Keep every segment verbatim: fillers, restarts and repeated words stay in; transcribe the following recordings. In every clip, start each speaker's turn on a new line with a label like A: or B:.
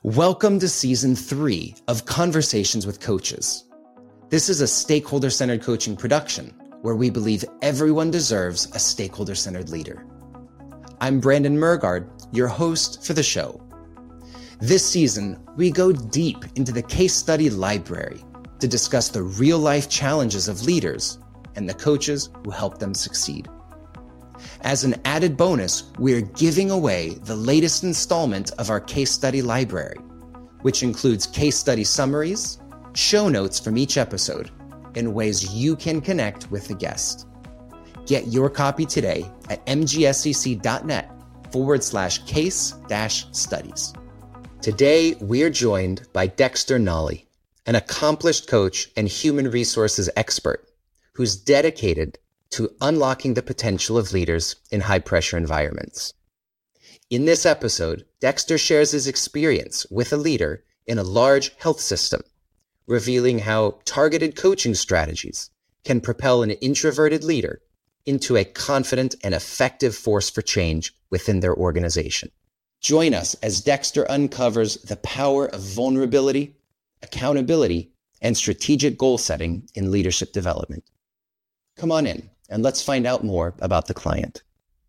A: Welcome to season three of Conversations with Coaches. This is a stakeholder-centered coaching production where we believe everyone deserves a stakeholder-centered leader. I'm Brandon Murgard, your host for the show. This season, we go deep into the case study library to discuss the real-life challenges of leaders and the coaches who help them succeed. As an added bonus, we're giving away the latest installment of our case study library, which includes case study summaries, show notes from each episode, and ways you can connect with the guest. Get your copy today at mgscc.net forward slash case dash studies. Today, we're joined by Dexter Nolly, an accomplished coach and human resources expert who's dedicated to unlocking the potential of leaders in high-pressure environments. In this episode, Dexter shares his experience with a leader in a large health system, revealing how targeted coaching strategies can propel an introverted leader into a confident and effective force for change within their organization. Join us as Dexter uncovers the power of vulnerability, accountability, and strategic goal setting in leadership development. Come on in, and let's find out more about the client.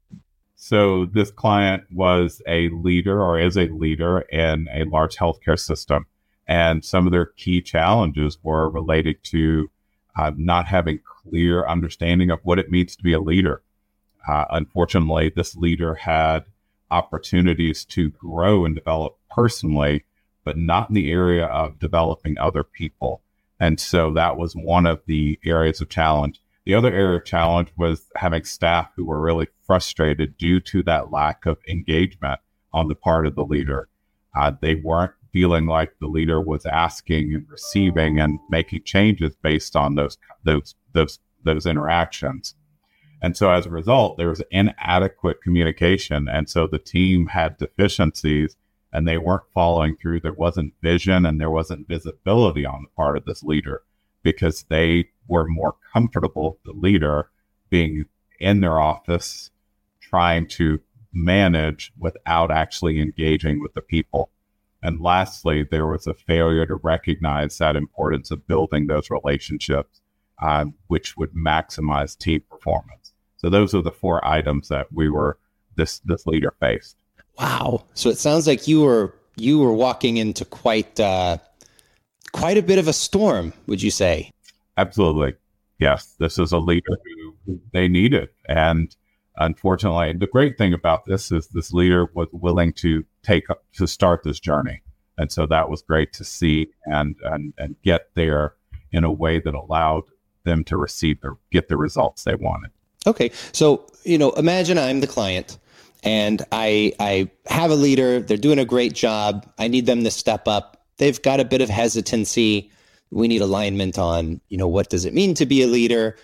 B: So this client was a leader or is a leader in a large healthcare system. And some of their key challenges were related to uh, not having clear understanding of what it means to be a leader. Uh, unfortunately, this leader had opportunities to grow and develop personally, but not in the area of developing other people. And so that was one of the areas of challenge. The other area of challenge was having staff who were really frustrated due to that lack of engagement on the part of the leader. Uh, they weren't feeling like the leader was asking and receiving and making changes based on those those those those interactions. And so as a result, there was inadequate communication. And so the team had deficiencies and they weren't following through. There wasn't vision and there wasn't visibility on the part of this leader, because they were more comfortable, the leader, being in their office, trying to manage without actually engaging with the people. And lastly, there was a failure to recognize that importance of building those relationships, uh, which would maximize team performance. So those are the four items that we were, this this leader faced.
A: Wow. So it sounds like you were you were walking into quite uh, quite a bit of a storm, would you say?
B: Absolutely. Yes. This is a leader who they needed. And unfortunately, the great thing about this is this leader was willing to take up to start this journey. And so that was great to see and, and, and get there in a way that allowed them to receive or get the results they wanted.
A: Okay. So, you know, imagine I'm the client and I, I have a leader. They're doing a great job. I need them to step up. They've got a bit of hesitancy. We need alignment on, you know, what does it mean to be a leader?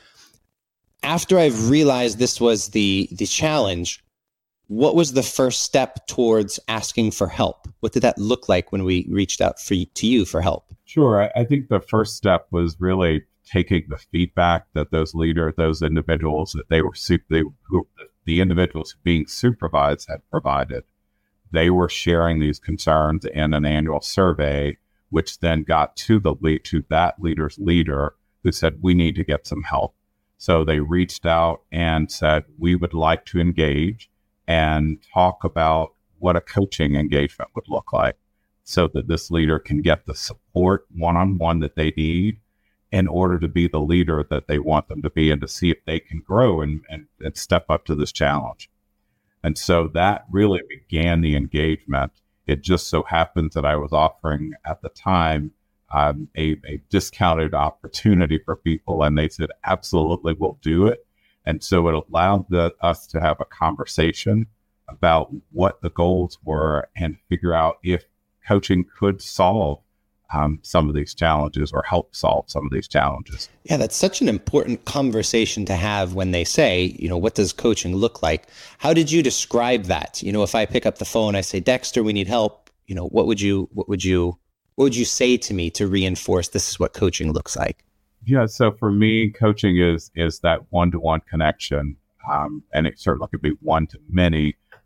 A: After I've realized this was the the challenge, what was the first step towards asking for help? What did that look like when we reached out for, to you for help?
B: Sure. I, I think the first step was really taking the feedback that those leaders, those individuals that they were, they, who, the individuals being supervised had provided. They were sharing these concerns in an annual survey, which then got to the lead, to that leader's leader, who said, we need to get some help. So they reached out and said, we would like to engage and talk about what a coaching engagement would look like so that this leader can get the support one-on-one that they need in order to be the leader that they want them to be and to see if they can grow and, and, and step up to this challenge. And so that really began the engagement. It just so happens that I was offering at the time um, a, a discounted opportunity for people, and they said, absolutely, we'll do it. And so it allowed the, us to have a conversation about what the goals were and figure out if coaching could solve um, some of these challenges or help solve some of these challenges.
A: Yeah, that's such an important conversation to have when they say, you know, what does coaching look like? How did you describe that? You know, if I pick up the phone, I say, Dexter, we need help. You know, what would you, what would you, what would you say to me to reinforce this is what coaching looks like?
B: Yeah, so for me, coaching is is that one-to-one connection, um, and it certainly could be one to many,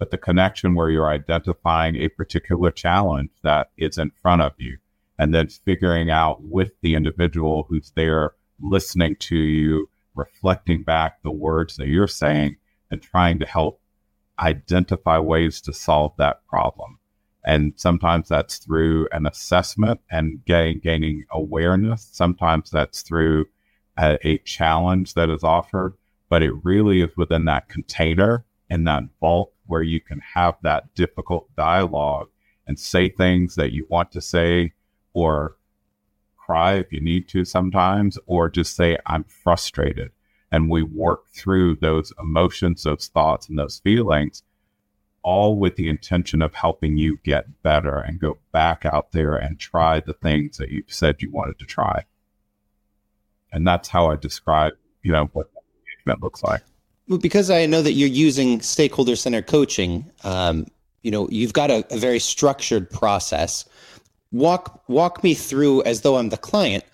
B: but the connection where you're identifying a particular challenge that is in front of you, and then figuring out with the individual who's there listening to you, reflecting back the words that you're saying, and trying to help identify ways to solve that problem. And sometimes that's through an assessment and gain, gaining awareness. Sometimes that's through a, a challenge that is offered, but it really is within that container and that vault where you can have that difficult dialogue and say things that you want to say, or cry if you need to sometimes, or just say, I'm frustrated. And we work through those emotions, those thoughts, and those feelings, all with the intention of helping you get better and go back out there and try the things that you've said you wanted to try. And that's how I describe, you know, what engagement looks like.
A: Well, because I know that you're using stakeholder-centered coaching, um, you know, you've got a, a very structured process. Walk walk me through, as though I'm the client,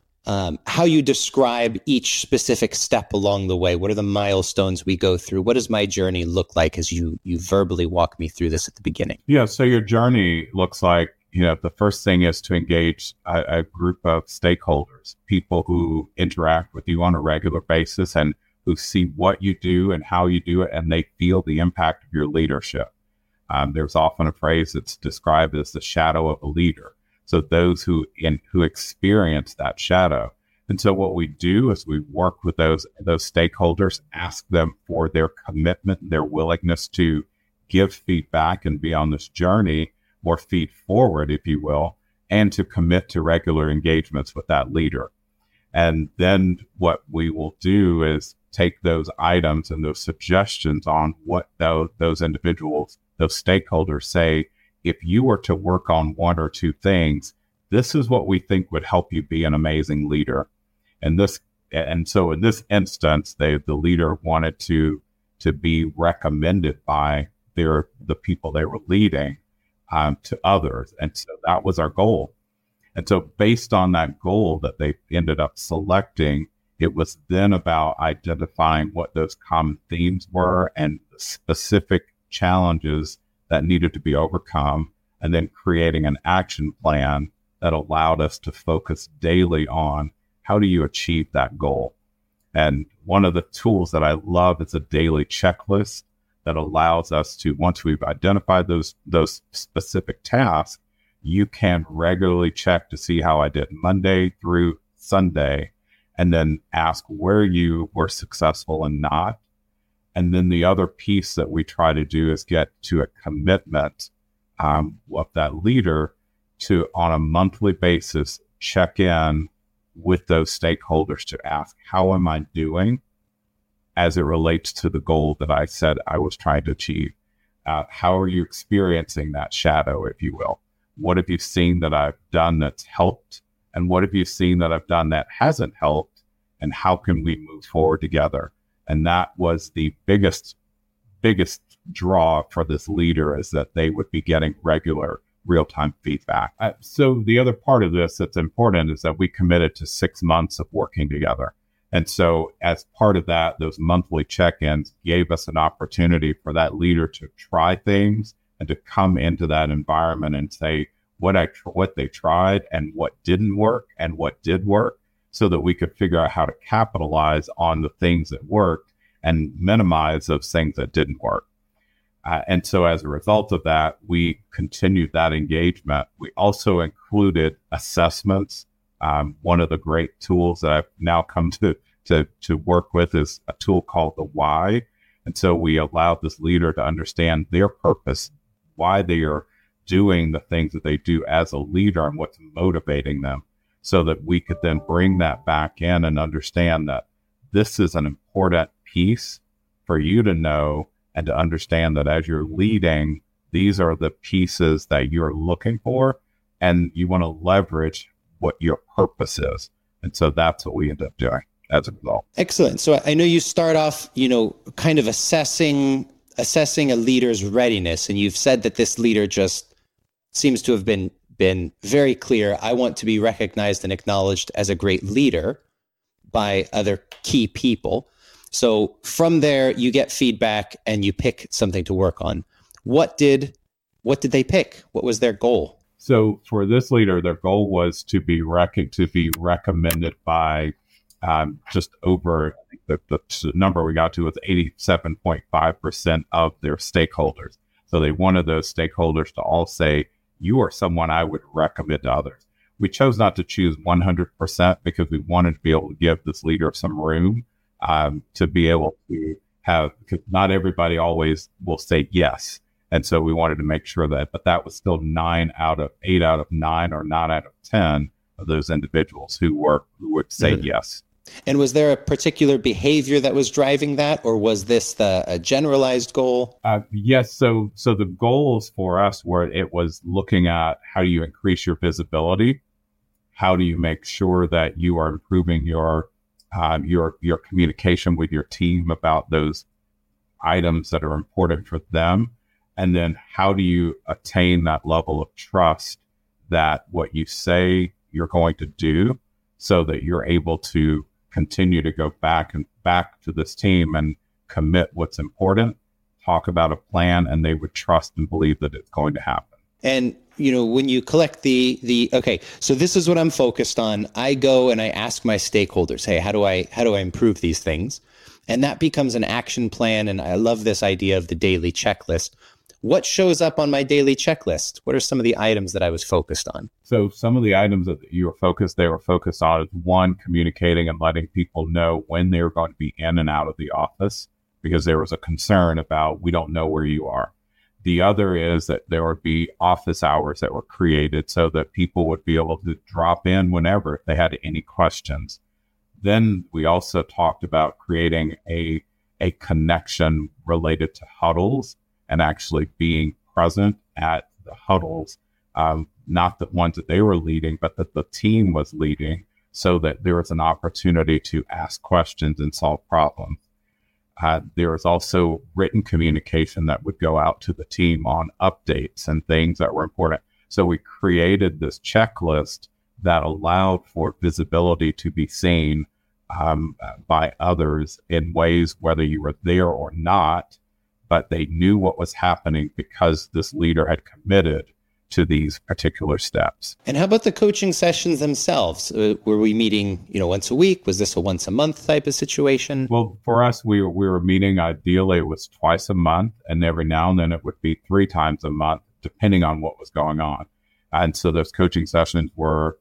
A: um, how you describe each specific step along the way. What are the milestones we go through? What does my journey look like as you you verbally walk me through this at the beginning?
B: Yeah, so your journey looks like, you know, the first thing is to engage a, a group of stakeholders, people who interact with you on a regular basis and who see what you do and how you do it, and they feel the impact of your leadership. Um, there's often a phrase that's described as the shadow of a leader. So those who in, who experience that shadow. And so what we do is we work with those those stakeholders, ask them for their commitment, their willingness to give feedback and be on this journey, or feed forward, if you will, and to commit to regular engagements with that leader. And then what we will do is take those items and those suggestions on what those, those individuals, those stakeholders say, if you were to work on one or two things, this is what we think would help you be an amazing leader. And this, and so in this instance, they, the leader wanted to, to be recommended by their, the people they were leading, um, to others. And so that was our goal. And so based on that goal that they ended up selecting, it was then about identifying what those common themes were and the specific challenges that needed to be overcome, and then creating an action plan that allowed us to focus daily on how do you achieve that goal. And one of the tools that I love is a daily checklist that allows us to, once we've identified those, those specific tasks, you can regularly check to see how I did Monday through Sunday, and then ask where you were successful and not. And then the other piece that we try to do is get to a commitment um, of that leader to, on a monthly basis, check in with those stakeholders to ask, how am I doing as it relates to the goal that I said I was trying to achieve? Uh, how are you experiencing that shadow, if you will? What have you seen that I've done that's helped? And what have you seen that I've done that hasn't helped? And how can we move forward together? And that was the biggest, biggest draw for this leader, is that they would be getting regular real-time feedback. Uh, so the other part of this that's important is that we committed to six months of working together. And so as part of that, those monthly check-ins gave us an opportunity for that leader to try things and to come into that environment and say what I tr- what they tried and what didn't work and what did work, so that we could figure out how to capitalize on the things that worked and minimize those things that didn't work. Uh, and so as a result of that, we continued that engagement. We also included assessments. Um, one of the great tools that I've now come to, to, to work with is a tool called the why. And so we allowed this leader to understand their purpose, why they are doing the things that they do as a leader and what's motivating them, so that we could then bring that back in and understand that this is an important piece for you to know and to understand that as you're leading, these are the pieces that you're looking for, and you want to leverage what your purpose is. And so that's what we end up doing as a result.
A: Excellent. So I know you start off, you know, kind of assessing assessing a leader's readiness, and you've said that this leader just seems to have been been very clear. I want to be recognized and acknowledged as a great leader by other key people. So from there, you get feedback and you pick something to work on. what did what did they pick? What was their goal?
B: So for this leader, their goal was to be rec- to be recommended by um, just over the, the number we got to was eighty-seven point five percent of their stakeholders. So they wanted those stakeholders to all say, you are someone I would recommend to others. We chose not to choose one hundred percent because we wanted to be able to give this leader some room um, to be able to have, because not everybody always will say yes. And so we wanted to make sure that, but that was still nine out of eight out of nine or nine out of ten of those individuals who were, who would say mm-hmm. yes.
A: And was there a particular behavior that was driving that, or was this the a generalized goal?
B: Uh, yes. So, so the goals for us were, it was looking at how do you increase your visibility? How do you make sure that you are improving your, um, your, your communication with your team about those items that are important for them? And then how do you attain that level of trust that what you say you're going to do, so that you're able to continue to go back and back to this team and commit what's important, talk about a plan, and they would trust and believe that it's going to happen.
A: And, you know, when you collect the, the, okay, so this is what I'm focused on. I go and I ask my stakeholders, hey, how do I, how do I improve these things? And that becomes an action plan. And I love this idea of the daily checklist. What shows up on my daily checklist? What are some of the items that I was focused on?
B: So some of the items that you were focused, they were focused on is one, communicating and letting people know when they were going to be in and out of the office, because there was a concern about, we don't know where you are. The other is that there would be office hours that were created so that people would be able to drop in whenever if they had any questions. Then we also talked about creating a, a connection related to huddles, and actually being present at the huddles, um, not the ones that they were leading, but that the team was leading, so that there was an opportunity to ask questions and solve problems. Uh, there was also written communication that would go out to the team on updates and things that were important. So we created this checklist that allowed for visibility to be seen um, by others in ways, whether you were there or not, but they knew what was happening because this leader had committed to these particular steps.
A: And how about the coaching sessions themselves? Uh, were we meeting, you know, once a week? Was this a once a month type of situation?
B: Well, for us, we were, we were meeting, ideally it was twice a month, and every now and then it would be three times a month, depending on what was going on. And so those coaching sessions were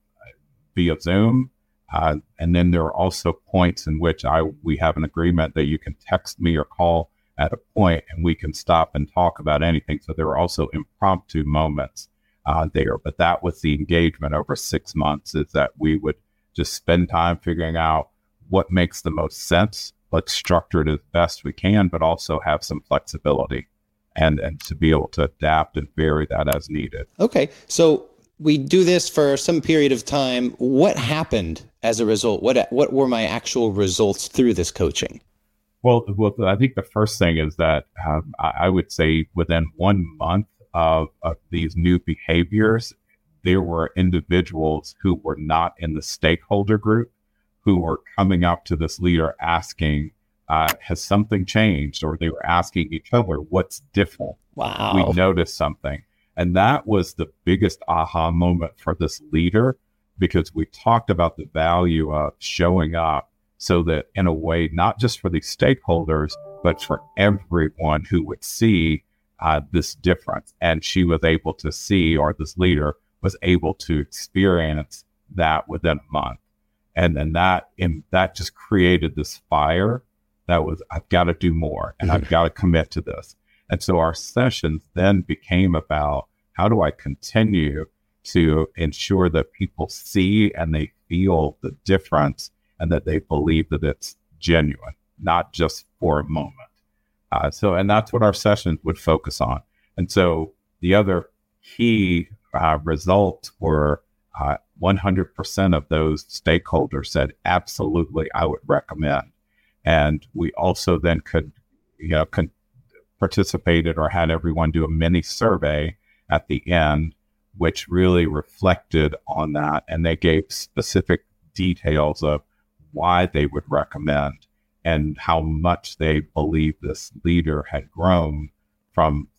B: via Zoom. Uh, and then there are also points in which I we have an agreement that you can text me or call at a point and we can stop and talk about anything. So there were also impromptu moments uh, there, but that was the engagement over six months is that we would just spend time figuring out what makes the most sense. Let's structure it as best we can, but also have some flexibility and, and to be able to adapt and vary that as needed.
A: Okay. So we do this for some period of time. What happened as a result? What, what were my actual results through this coaching?
B: Well, well, I think the first thing is that um, I, I would say within one month of, of these new behaviors, there were individuals who were not in the stakeholder group who were coming up to this leader asking, uh, has something changed? Or they were asking each other, what's different?
A: Wow.
B: We noticed something. And that was the biggest aha moment for this leader, because we talked about the value of showing up so that in a way, not just for the stakeholders, but for everyone who would see uh, this difference. And she was able to see, or this leader was able to experience that within a month. And then that, and that just created this fire that was, I've got to do more and I've got to commit to this. And so our sessions then became about, how do I continue to ensure that people see and they feel the difference, and that they believe that it's genuine, not just for a moment. Uh, so, and that's what our sessions would focus on. And so the other key uh, results were uh, one hundred percent of those stakeholders said, absolutely, I would recommend. And we also then could, you know, con- participated or had everyone do a mini survey at the end, which really reflected on that. And they gave specific details of why they would recommend and how much they believe this leader had grown from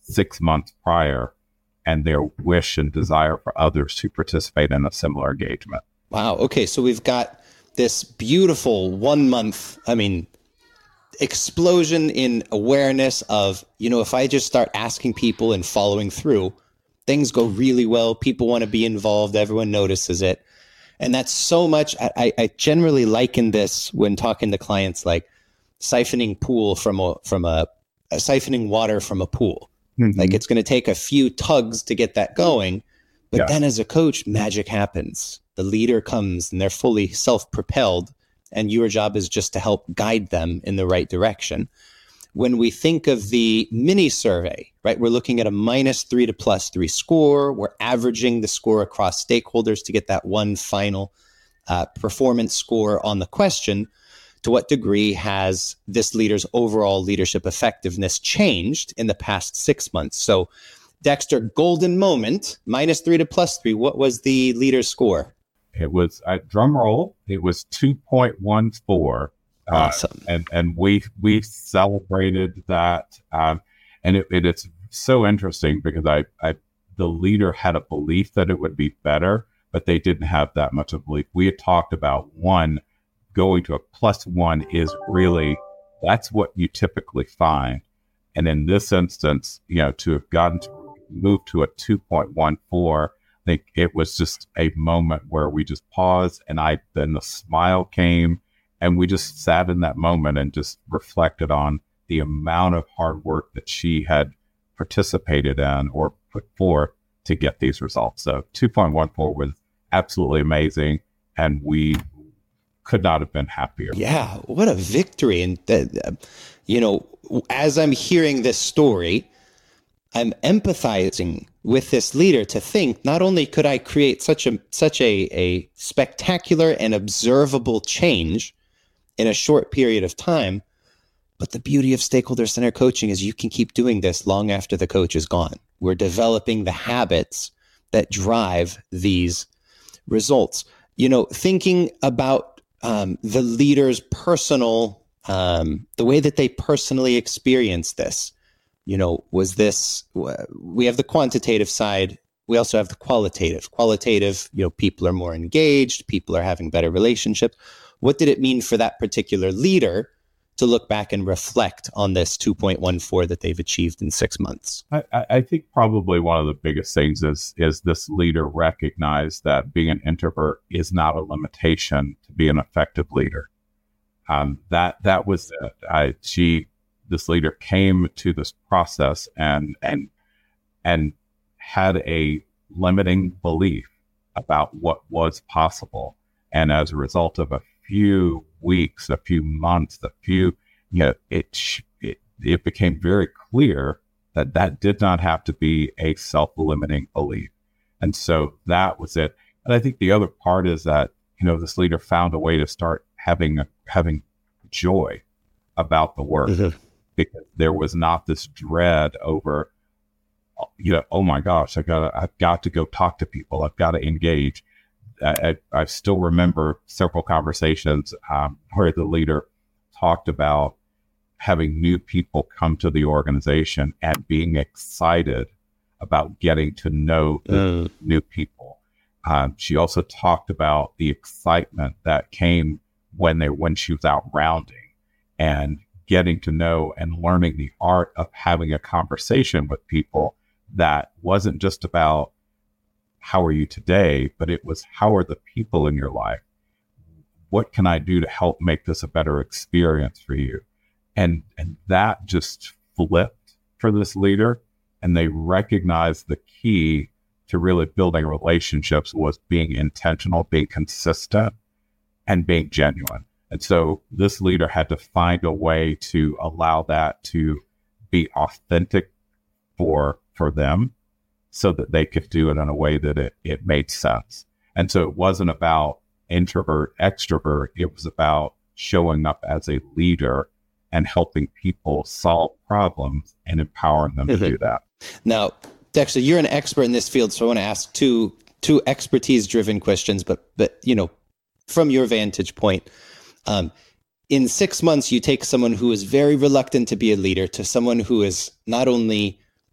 B: six months prior and their wish and desire for others to participate in a similar engagement.
A: Wow. Okay. So we've got this beautiful one month, I mean, explosion in awareness of, you know, if I just start asking people and following through, things go really well. People want to be involved. Everyone notices it. And that's so much. I, I generally liken this when talking to clients like siphoning pool from a, from a, a siphoning water from a pool. Mm-hmm. Like it's going to take a few tugs to get that going. But yeah. Then as a coach, magic happens. The leader comes and they're fully self-propelled. And your job is just to help guide them in the right direction. When we think of the mini survey, right, we're looking at a minus three to plus three score. We're averaging the score across stakeholders to get that one final uh, performance score on the question. To what degree has this leader's overall leadership effectiveness changed in the past six months? So, Dexter, golden moment, minus three to plus three. What was the leader's score?
B: It was, uh, drum roll, it was two point one four.
A: Awesome.
B: Uh, and and we we celebrated that. Um, and it, it, it's so interesting because I, I the leader had a belief that it would be better, but they didn't have that much of a belief. We had talked about one, going to a plus one is really, that's what you typically find. And in this instance, you know, to have gotten to move to a two point one four, I think it was just a moment where we just paused and I, then the smile came and we just sat in that moment and just reflected on the amount of hard work that she had participated in or put forth to get these results. So two point one four was absolutely amazing. And we could not have been happier.
A: Yeah. What a victory. And, uh, you know, as I'm hearing this story, I'm empathizing with this leader to think not only could I create such a such a, a spectacular and observable change in a short period of time, but the beauty of stakeholder-centered coaching is you can keep doing this long after the coach is gone. We're developing the habits that drive these results. You know, thinking about um, the leader's personal, um, the way that they personally experience this. You know, was this, we have the quantitative side. We also have the qualitative. Qualitative, you know, people are more engaged. People are having better relationships. What did it mean for that particular leader to look back and reflect on this two point one four that they've achieved in six months?
B: I, I think probably one of the biggest things is, is this leader recognized that being an introvert is not a limitation to be an effective leader. Um, that, that was, uh, I, she, this leader came to this process and and and had a limiting belief about what was possible. And as a result of a few weeks, a few months, a few, you know, it it, it became very clear that that did not have to be a self-limiting belief. And so that was it. And I think the other part is that, you know, this leader found a way to start having having joy about the work. Mm-hmm. Because there was not this dread over, you know, oh my gosh, I got I've got to go talk to people. I've got to engage. I, I, I still remember several conversations um, where the leader talked about having new people come to the organization and being excited about getting to know the mm. new people. Um, she also talked about the excitement that came when they when she was out rounding and getting to know and learning the art of having a conversation with people that wasn't just about how are you today, but it was how are the people in your life? What can I do to help make this a better experience for you? And and that just flipped for this leader, and they recognized the key to really building relationships was being intentional, being consistent, and being genuine. And so this leader had to find a way to allow that to be authentic for for them so that they could do it in a way that it, it made sense. And so it wasn't about introvert, extrovert. It was about showing up as a leader and helping people solve problems and empowering them mm-hmm. to do that.
A: Now, Dexter, you're an expert in this field, so I want to ask two two expertise-driven questions, but but you know, from your vantage point. Um, in six months, you take someone who is very reluctant to be a leader to someone who is not only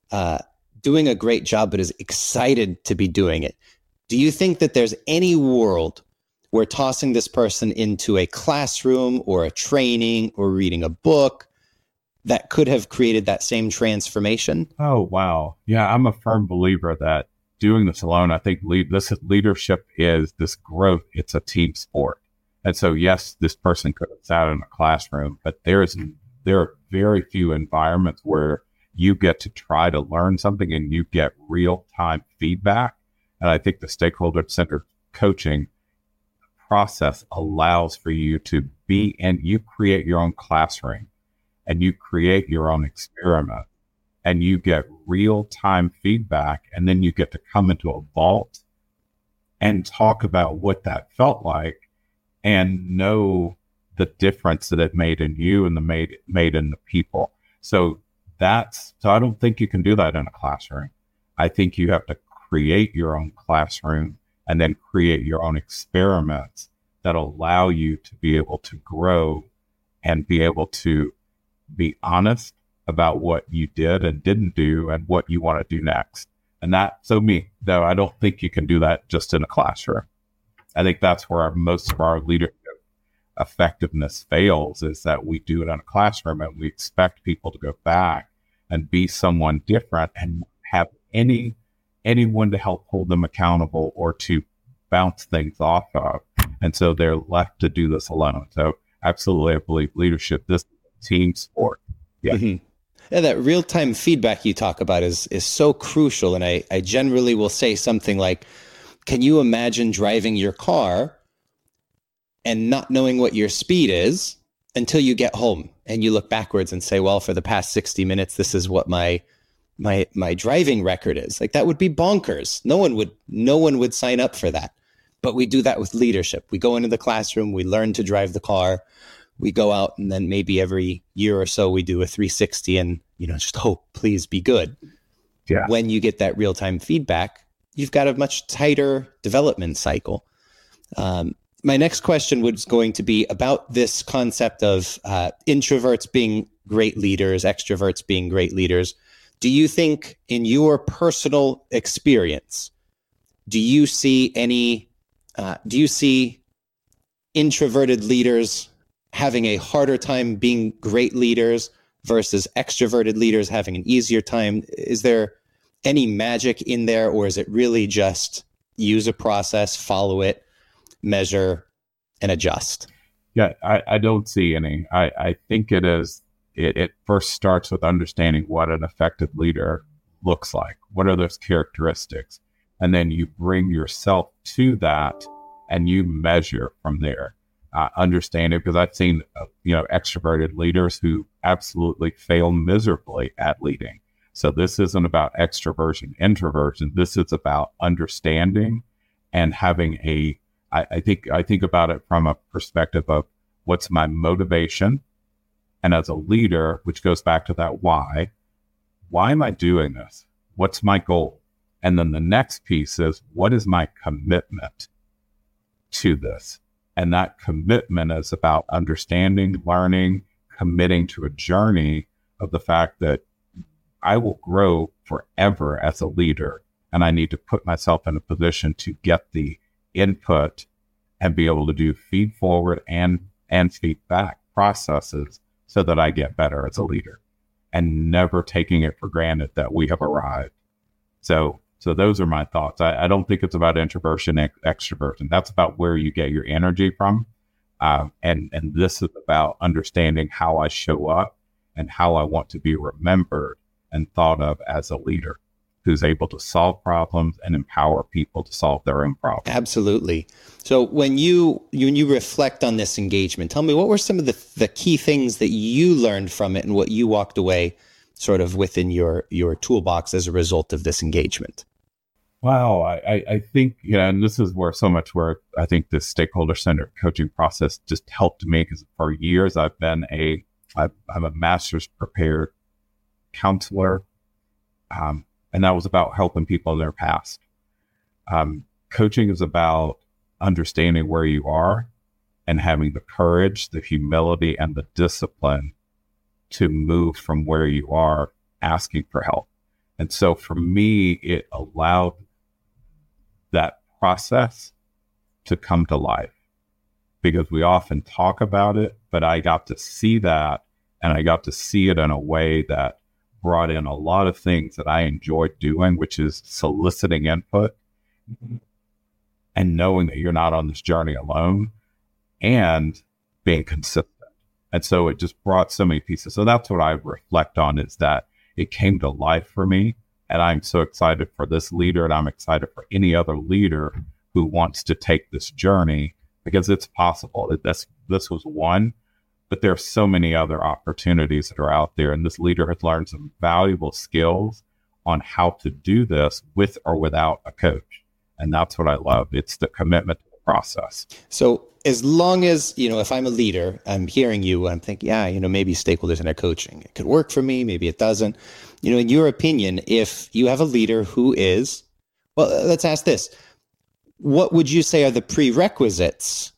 A: uh, doing a great job, but is excited to be doing it. Do you think that there's any world where tossing this person into a classroom or a training or reading a book that could have created that same transformation?
B: Oh, wow. Yeah, I'm a firm believer that doing this alone, I think lead, this is, leadership is this growth. It's a team sport. And so, yes, this person could have sat in a classroom, but there's there are very few environments where you get to try to learn something and you get real-time feedback. And I think the stakeholder-centered coaching process allows for you to be, and you create your own classroom and you create your own experiment and you get real-time feedback. And then you get to come into a vault and talk about what that felt like and know the difference that it made in you and the made made in the people. So that's, so I don't think you can do that in a classroom. I think you have to create your own classroom and then create your own experiments that allow you to be able to grow and be able to be honest about what you did and didn't do and what you want to do next. And that, so me, though, I don't think you can do that just in a classroom. I think that's where our, most of our leadership effectiveness fails, is that we do it in a classroom and we expect people to go back and be someone different and have any anyone to help hold them accountable or to bounce things off of. And so they're left to do this alone. So absolutely, I believe leadership, this is a team sport. Yeah.
A: Mm-hmm. Yeah, that real-time feedback you talk about is is so crucial. And I, I generally will say something like, can you imagine driving your car and not knowing what your speed is until you get home and you look backwards and say, well, for the past sixty minutes, this is what my my my driving record is. Like, that would be bonkers. No one would no one would sign up for that. But we do that with leadership. We go into the classroom, we learn to drive the car, we go out, and then maybe every year or so we do a three sixty and, you know, just hope, please be good.
B: Yeah.
A: When you get that real-time feedback, you've got a much tighter development cycle. Um, my next question was going to be about this concept of uh, introverts being great leaders, extroverts being great leaders. Do you think, in your personal experience, do you see any, uh, do you see introverted leaders having a harder time being great leaders versus extroverted leaders having an easier time? Is there any magic in there, or is it really just use a process, follow it, measure, and adjust?
B: Yeah, I, I don't see any. I, I think it is, it, it first starts with understanding what an effective leader looks like. What are those characteristics? And then you bring yourself to that and you measure from there. Uh, understand it, because I've seen, uh, you know, extroverted leaders who absolutely fail miserably at leading. So this isn't about extroversion, introversion. This is about understanding and having a, I, I think, I think about it from a perspective of what's my motivation. And as a leader, which goes back to that why, why am I doing this? What's my goal? And then the next piece is, what is my commitment to this? And that commitment is about understanding, learning, committing to a journey of the fact that I will grow forever as a leader. And I need to put myself in a position to get the input and be able to do feed forward and, and feedback processes so that I get better as a leader, and never taking it for granted that we have arrived. So So those are my thoughts. I, I don't think it's about introversion, ex- extroversion. That's about where you get your energy from. Uh, and, and this is about understanding how I show up and how I want to be remembered and thought of as a leader who's able to solve problems and empower people to solve their own problems.
A: Absolutely. So when you, when you reflect on this engagement, tell me, what were some of the, the key things that you learned from it and what you walked away sort of within your, your toolbox as a result of this engagement?
B: Wow. I, I think, you know, and this is where so much where I think this stakeholder-centered coaching process just helped me, because for years I've been a, I've, I'm a master's prepared counselor. Um, and that was about helping people in their past. Um, coaching is about understanding where you are and having the courage, the humility, and the discipline to move from where you are, asking for help. And so for me, it allowed that process to come to life, because we often talk about it, but I got to see that, and I got to see it in a way that brought in a lot of things that I enjoyed doing, which is soliciting input and knowing that you're not on this journey alone and being consistent. And so it just brought so many pieces. So that's what I reflect on, is that it came to life for me. And I'm so excited for this leader, and I'm excited for any other leader who wants to take this journey, because it's possible. This, this was one, but there are so many other opportunities that are out there. And this leader has learned some valuable skills on how to do this with or without a coach. And that's what I love. It's the commitment to the process.
A: So as long as, you know, if I'm a leader, I'm hearing you, I'm thinking, yeah, you know, maybe stakeholders in our coaching, it could work for me. Maybe it doesn't. You know, in your opinion, if you have a leader who is, well, let's ask this. What would you say are the prerequisites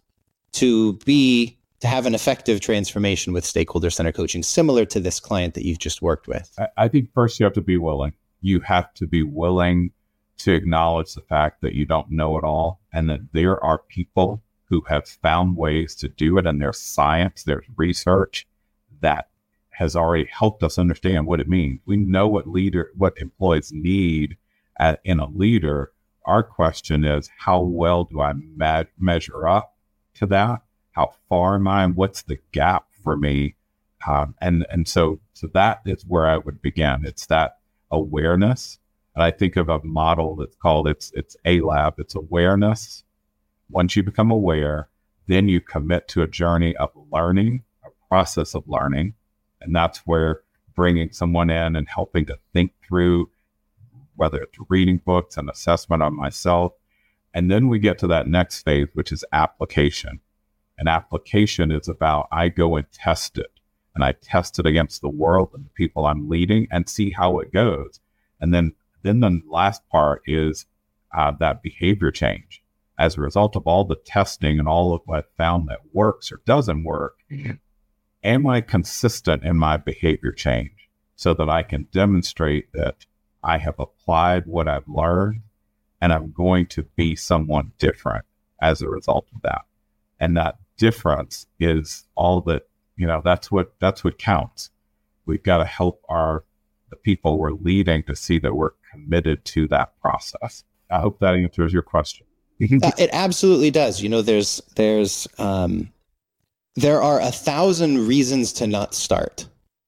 A: to be, to have an effective transformation with stakeholder-centered coaching, similar to this client that you've just worked with?
B: I, I think first you have to be willing. You have to be willing to acknowledge the fact that you don't know it all, and that there are people who have found ways to do it, and there's science, there's research that has already helped us understand what it means. We know what leader, what employees need at, in a leader. Our question is, how well do I me- measure up to that? How far am I, and what's the gap for me? Um, and and so so that is where I would begin. It's that awareness. And I think of a model that's called, it's it's A LAB. It's awareness. Once you become aware, then you commit to a journey of learning, a process of learning. And that's where bringing someone in and helping to think through, whether it's reading books and assessment on myself. And then we get to that next phase, which is application. And application is about, I go and test it. And I test it against the world and the people I'm leading and see how it goes. And then, then the last part is uh, that behavior change. As a result of all the testing and all of what I found that works or doesn't work, mm-hmm. am I consistent in my behavior change so that I can demonstrate that I have applied what I've learned and I'm going to be someone different as a result of that? And that difference is all that, you know, that's what, that's what counts. We've got to help our, the people we're leading to see that we're committed to that process. I hope that answers your question.
A: Uh, it absolutely does. You know, there's, there's, um, there are a thousand reasons to not start.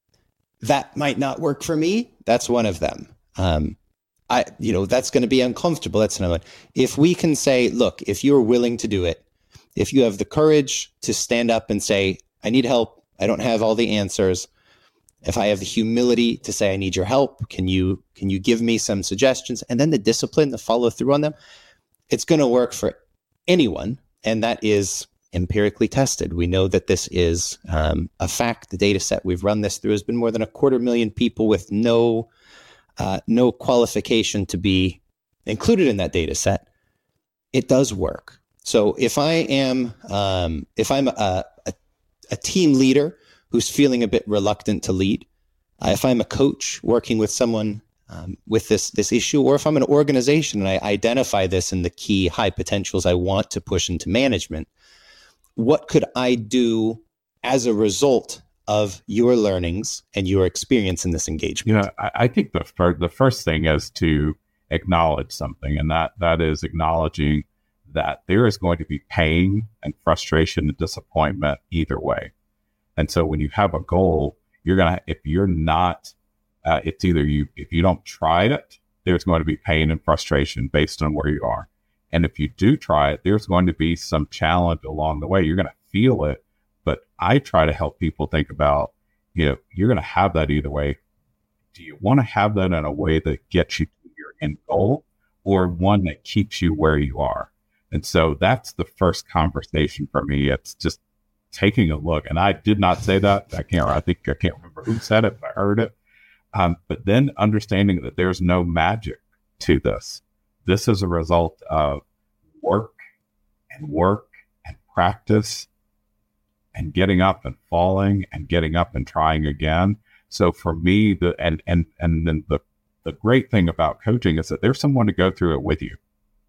A: That might not work for me. That's one of them. Um, I, you know, that's going to be uncomfortable. That's another one. If we can say, look, if you're willing to do it, if you have the courage to stand up and say, I need help, I don't have all the answers. If I have the humility to say, I need your help, can you, can you give me some suggestions? And then the discipline to follow through on them. It's going to work for anyone. And that is empirically tested. We know that this is um, a fact. The data set we've run this through has been more than a quarter million people with no, uh, no qualification to be included in that data set. It does work. So if I am, um, if I'm a, a, a team leader who's feeling a bit reluctant to lead, uh, if I'm a coach working with someone Um, with this this issue, or if I'm an organization and I identify this in the key high potentials I want to push into management, what could I do as a result of your learnings and your experience in this engagement?
B: You know, I, I think the first the first thing is to acknowledge something, and that that is acknowledging that there is going to be pain and frustration and disappointment either way. And so when you have a goal, you're gonna, if you're not Uh, it's either you, if you don't try it, there's going to be pain and frustration based on where you are. And if you do try it, there's going to be some challenge along the way. You're going to feel it. But I try to help people think about, you know, you're going to have that either way. Do you want to have that in a way that gets you to your end goal, or one that keeps you where you are? And so that's the first conversation for me. It's just taking a look. And I did not say that. I can't, I think I can't remember who said it, but I heard it. Um, but then understanding that there's no magic to this. This is a result of work and work and practice and getting up and falling and getting up and trying again. So for me, the and and and then the the great thing about coaching is that there's someone to go through it with you.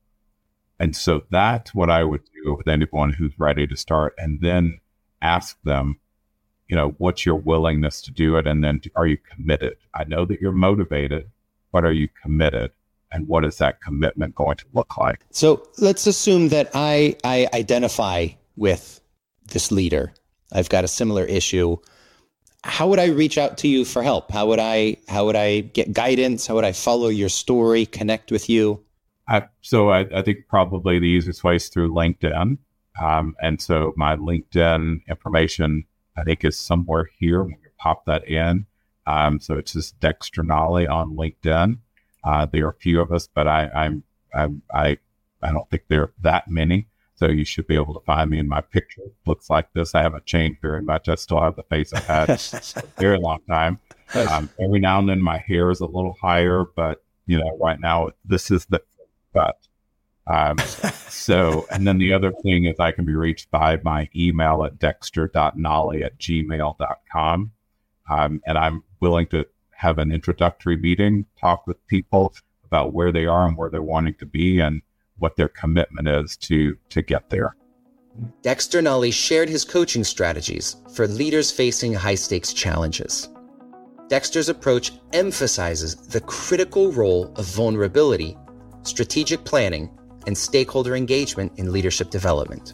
B: And so that's what I would do with anyone who's ready to start, and then ask them, you know, what's your willingness to do it? And then are you committed? I know that you're motivated, but are you committed? And what is that commitment going to look like?
A: So let's assume that I, I identify with this leader. I've got a similar issue. How would I reach out to you for help? How would I, how would I get guidance? How would I follow your story, connect with you?
B: I, so I, I think probably the easiest way is through LinkedIn. Um, and so my LinkedIn information, I think, is somewhere here when you pop that in. Um, so it's just Dexter Nolly on LinkedIn. Uh, there are a few of us, but I, I'm, I'm, I, I don't think there are that many. So you should be able to find me, in my picture. It looks like this. I haven't changed very much. I still have the face I've had for a very long time. Um, every now and then my hair is a little higher, but you know, right now this is the but. Um, so, and then the other thing is I can be reached by my email at dexter dot nolly at gmail dot com. Um, and I'm willing to have an introductory meeting, talk with people about where they are and where they're wanting to be and what their commitment is to, to get there.
A: Dexter Nolly shared his coaching strategies for leaders facing high-stakes challenges. Dexter's approach emphasizes the critical role of vulnerability, strategic planning, and stakeholder engagement in leadership development.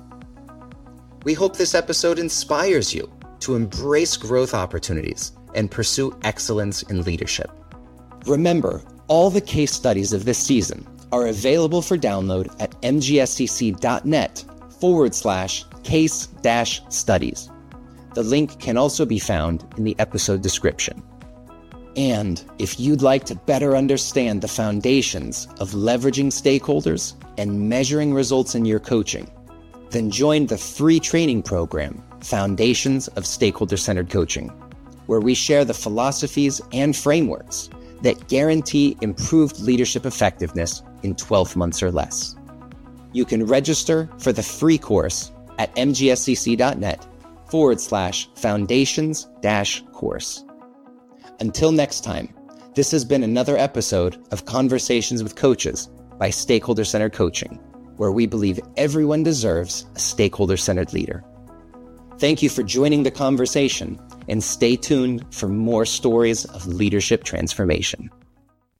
A: We hope this episode inspires you to embrace growth opportunities and pursue excellence in leadership. Remember, all the case studies of this season are available for download at mgscc.net forward slash case dash studies. The link can also be found in the episode description. And if you'd like to better understand the foundations of leveraging stakeholders and measuring results in your coaching, then join the free training program, Foundations of Stakeholder-Centered Coaching, where we share the philosophies and frameworks that guarantee improved leadership effectiveness in twelve months or less. You can register for the free course at mgscc.net forward slash foundations dash course. Until next time, this has been another episode of Conversations with Coaches by Stakeholder-Centered Coaching, where we believe everyone deserves a stakeholder-centered leader. Thank you for joining the conversation, and stay tuned for more stories of leadership transformation.